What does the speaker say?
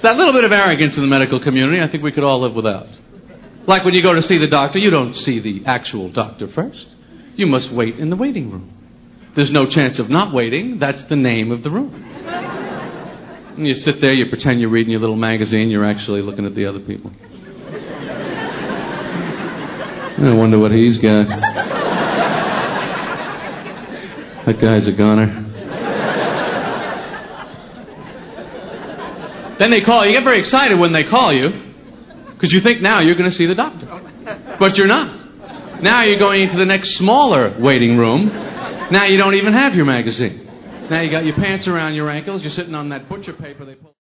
That little bit of arrogance in the medical community, I think we could all live without. Like when you go to see the doctor, you don't see the actual doctor first. You must wait in the waiting room. There's no chance of not waiting. That's the name of the room. And you sit there, you pretend you're reading your little magazine, you're actually looking at the other people. I wonder what he's got. That guy's a goner. Then they call you. You get very excited when they call you because you think now you're going to see the doctor. But you're not. Now you're going into the next smaller waiting room. Now you don't even have your magazine. Now you got your pants around your ankles. You're sitting on that butcher paper they pull.